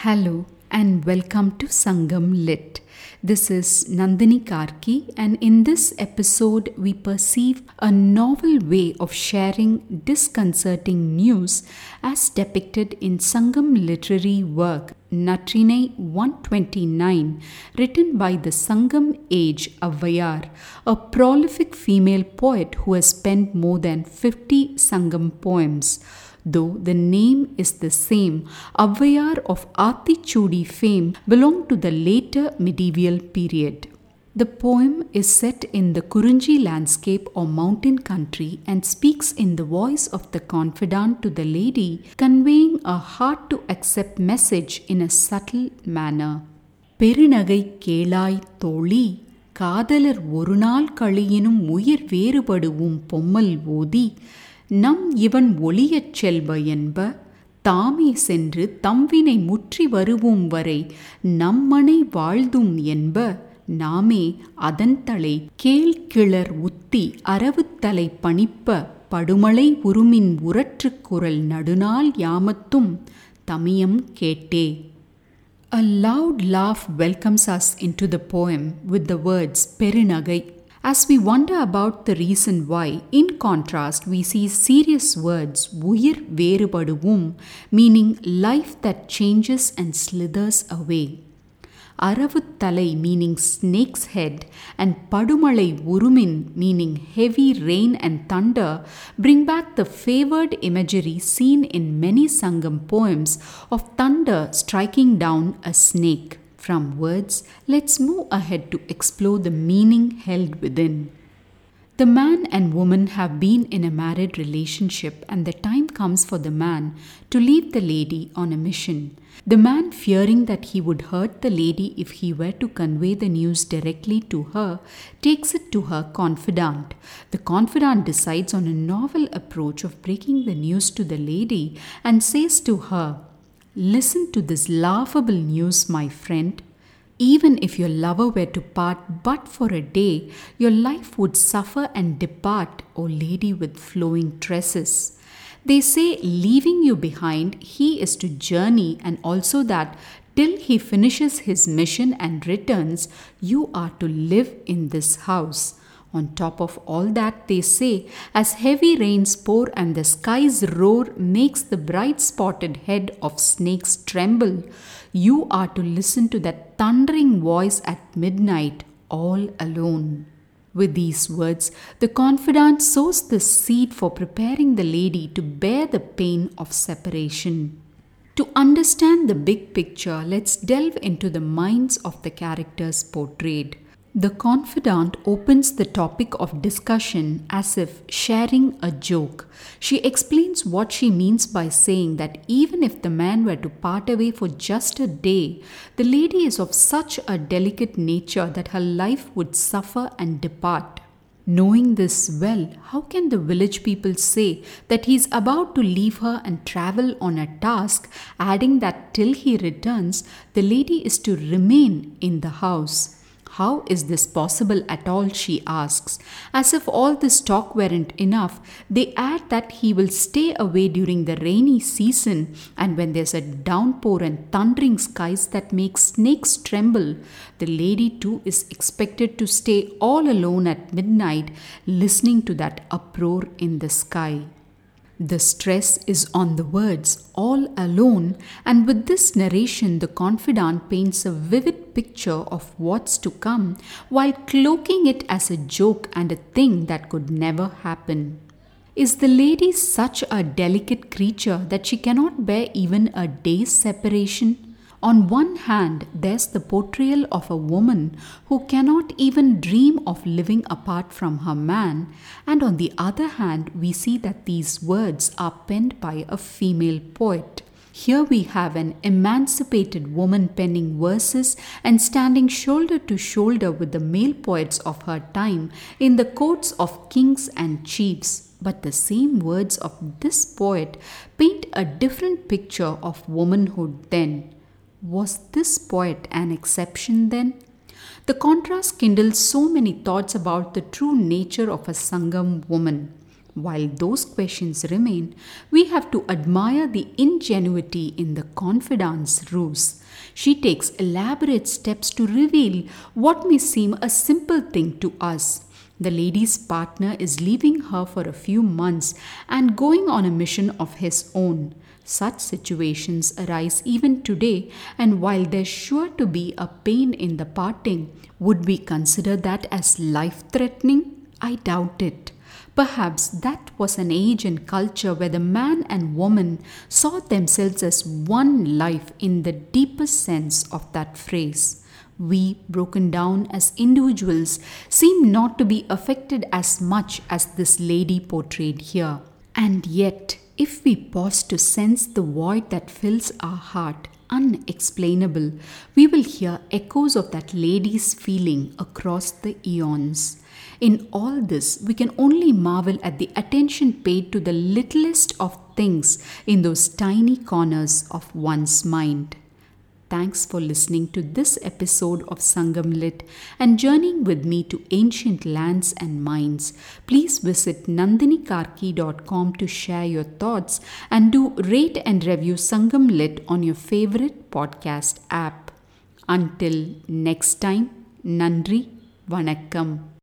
Hello and welcome to Sangam Lit. This is Nandini Karki, and in this episode, we perceive a novel way of sharing disconcerting news as depicted in Sangam literary work Natrine 129, written by the Sangam age Avvayar, a prolific female poet who has penned more than 50 Sangam poems. Though the name is the same, Avvayar of Atichudi fame belonged to the later medieval period. The poem is set in the Kurunji landscape or mountain country and speaks in the voice of the confidant to the lady, conveying a hard-to-accept message in a subtle manner. பெருநகை கேளாய் தோழி காதலர் ஒருநாள் கழியினும் உயிர் வேறுபடுவும் பொம்மல் ஓதி நம் இவன் ஒளியச் செல்ப என்ப தாமே சென்று தம்வினை முற்றி வருவோம் வரை நம்மனை வாழ்தும் என்ப நாமே அதன்தலை கேள்கிளர் உத்தி அரவுத்தலை பணிப்ப படுமலை உருமின் உரற்றுக் குரல் நடுநாள் யாமத்தும் தமியம் கேட்டே. A loud laugh welcomes us into the poem with the words Perunagai. As we wonder about the reason why, in contrast, we see serious words Uyir Verubaduvum, meaning life that changes and slithers away. Aravuttalai meaning snake's head and Padumalai Urumin meaning heavy rain and thunder bring back the favored imagery seen in many Sangam poems of thunder striking down a snake. From words, let's move ahead to explore the meaning held within. The man and woman have been in a married relationship, and the time comes for the man to leave the lady on a mission. The man, fearing that he would hurt the lady if he were to convey the news directly to her, takes it to her confidant. The confidant decides on a novel approach of breaking the news to the lady and says to her, "Listen to this laughable news, my friend. Even if your lover were to part but for a day, your life would suffer and depart, O lady with flowing tresses. They say, leaving you behind, he is to journey, and also that till he finishes his mission and returns, you are to live in this house. On top of all that, they say, as heavy rains pour and the sky's roar makes the bright spotted head of snakes tremble, you are to listen to that thundering voice at midnight, all alone." With these words, the confidant sows the seed for preparing the lady to bear the pain of separation. To understand the big picture, let's delve into the minds of the characters portrayed. The confidant opens the topic of discussion as if sharing a joke. She explains what she means by saying that even if the man were to part away for just a day, the lady is of such a delicate nature that her life would suffer and depart. Knowing this well, how can the village people say that he is about to leave her and travel on a task, adding that till he returns, the lady is to remain in the house? How is this possible at all, she asks. As if all this talk weren't enough, they add that he will stay away during the rainy season, and when there's a downpour and thundering skies that make snakes tremble, the lady too is expected to stay all alone at midnight, listening to that uproar in the sky. The stress is on the words all alone, and with this narration, the confidant paints a vivid picture of what's to come while cloaking it as a joke and a thing that could never happen. Is the lady such a delicate creature that she cannot bear even a day's separation? On one hand, there's the portrayal of a woman who cannot even dream of living apart from her man, and on the other hand, we see that these words are penned by a female poet. Here we have an emancipated woman penning verses and standing shoulder to shoulder with the male poets of her time in the courts of kings and chiefs. But the same words of this poet paint a different picture of womanhood then. Was this poet an exception then? The contrast kindles so many thoughts about the true nature of a Sangam woman. While those questions remain, we have to admire the ingenuity in the confidant's ruse. She takes elaborate steps to reveal what may seem a simple thing to us. The lady's partner is leaving her for a few months and going on a mission of his own. Such situations arise even today, and while there's sure to be a pain in the parting, would we consider that as life threatening? I doubt it. Perhaps that was an age and culture where the man and woman saw themselves as one life in the deepest sense of that phrase. We, broken down as individuals, seem not to be affected as much as this lady portrayed here. And yet, if we pause to sense the void that fills our heart, unexplainable, we will hear echoes of that lady's feeling across the eons. In all this, we can only marvel at the attention paid to the littlest of things in those tiny corners of one's mind. Thanks for listening to this episode of Sangam Lit and journeying with me to ancient lands and minds. Please visit nandinikarki.com to share your thoughts and do rate and review Sangam Lit on your favorite podcast app. Until next time, Nandri, Vanakkam.